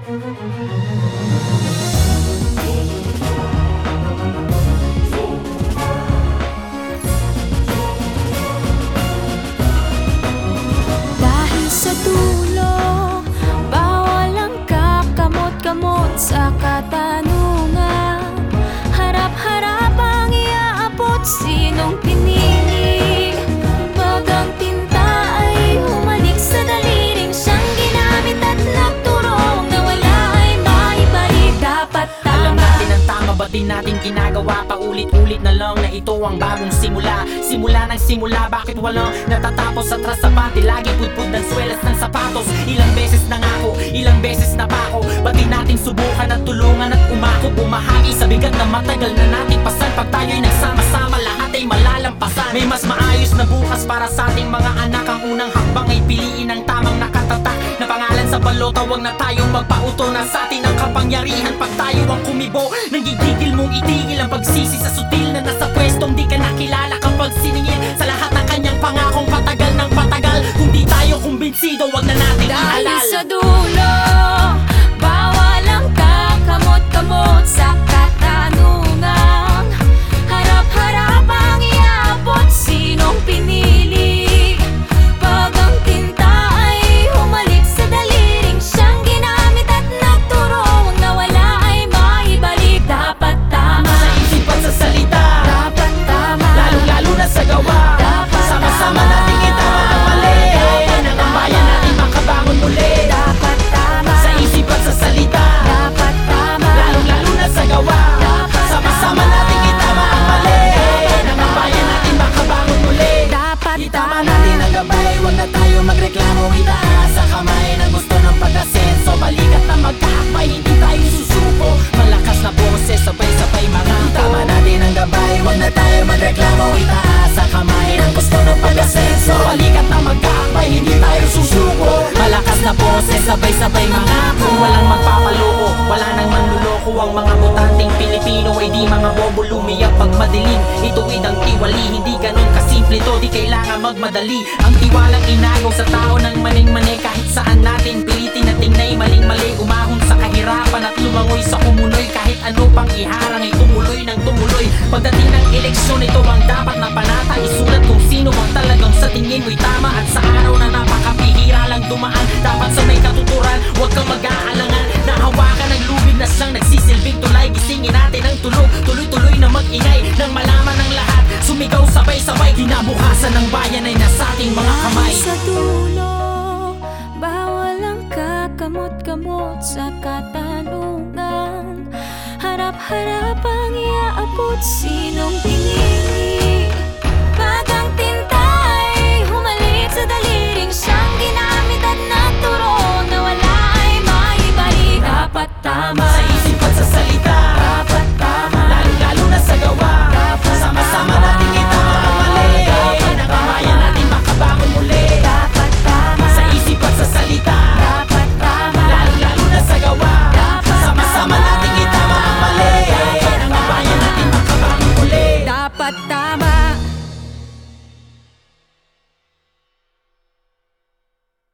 Dahil sa dulo, bawal ang kakamot-kamot sa katanungan. Harap-harap ang iaabot, sinong pinili? Wag ang tinta ay humalik sa daliring siyang ginamit at nagturong na wala ay maibalik. Dapat tama. Alam natin ang tama, ba't di natin ginagawa? Paulit-ulit na lang na ito ang bagong simula. Simula ng simula, bakit walang natatapos? Atras sa bati, lagi pudpud ng swelas ng sapatos. Ilang beses na ngako, ilang beses na pako. Ba't di natin subukan at tulungan at umako? Bumahagi sa bigat na matagal na nating pasan. Pag tayo'y nagsama-sama, lahat ay malalampasan. May mas maayos na bukas para sa ating mga anak. Ang unang hakbang ay piliin ang tamang nakatatak na pangalan sa balota. Huwag na tayong magpauto na sa atin ang kapangyarihan. Pag tayo ang kumibo, nanggigigil mong itigil ang pagsisi sa sutil na nasa pwestong di ka nakilala. Kapag siningil sa lahat ng kanyang pangakong patagal ng patagal. Kung di tayo kumbinsido, wag na nating Dahil ihalal. sa dulo, bawal ang kakamot-kamot sa katanungan. Harap-harap ang iaabot, sinong pinili? Pag ang tinta ay humalik sa daliring siyang ginamit at nagturong na wala ay maibalik. Dapat tama. Sa isip at sa salita, Dapat tama. lalong-lalo na sa gawa. Dapat Sama-sama tama. nating itama ang mali. Nang ang bayan natin makabangon muli. Dapat tama. Sa isip at sa salita, Dapat tama. lalong-lalo na sa gawa. Dapat Sama-sama tama. nating itama ang mali. Nang ang bayan natin makabangon muli. Dapat Itama tama. natin ang gabay, wag na tayo magreklamo. Itaas sa kamay ng gusto ng pag-asenso. Balikat na magkakbay, hindi tayo susuko. Malakas na boses, sabay-sabay mga itama natin ang gabay, wag na tayo magreklamo. Itaas sa kamay ng gusto ng pag-asenso. Balikat na magkakbay, hindi tayo susuko. Malakas na boses, sabay-sabay mga walang magpapaloko, wala nang manluloko. Ang mga botanteng Pilipino ay di mga bobo lumiyak pag madilim. Ituwid ang tiwali, hindi ganun kasimple to. Di kailangan magmadali. Ang tiwalang inagaw sa tao ng maning-mani. Kahit saan natin pilitin na tingnay maling-mali. Umahon sa kahirapan at lumangoy sa kumunoy. Kahit ano pang iharang ay tumuloy ng tumuloy. Pagdating ng eleksyon, ito ang dapat na panata. Isulat kung sino ang talagang sa tingin mo'y tama. At sa araw na napakapihira lang dumaan, dapat sa may katuturan, huwag kang mag-aalangan. Nahawakan ng lubid na siyang nagsisilbing tulay. Gisingin natin ang tulog, tuloy-tuloy na mag-ingay. Nang malaman ng lahat, sumigaw sabay-sabay. Kinabukasan ng bayan ay nasa ating mga kamay. Sa dulo, bawal ang kakamot-kamot sa katanungan. Harap-harap ang iaabot, sinong pinili?